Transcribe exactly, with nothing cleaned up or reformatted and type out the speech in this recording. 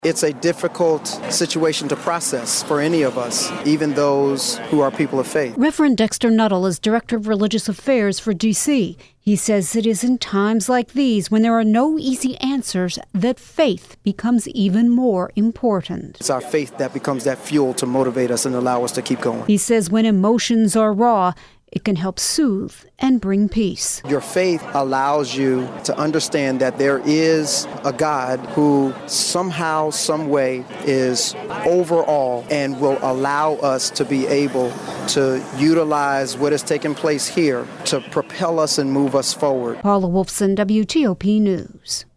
It's a difficult situation to process for any of us, even those who are people of faith. Reverend Dexter Nuttall is Director of Religious Affairs for D C. He says it is in times like these, when there are no easy answers, that faith becomes even more important. It's our faith that becomes that fuel to motivate us and allow us to keep going. He says when emotions are raw, it can help soothe and bring peace. Your faith allows you to understand that there is a God who somehow, some way is over all and will allow us to be able to utilize what has taken place here to propel us and move us forward. Paula Wolfson, W T O P News.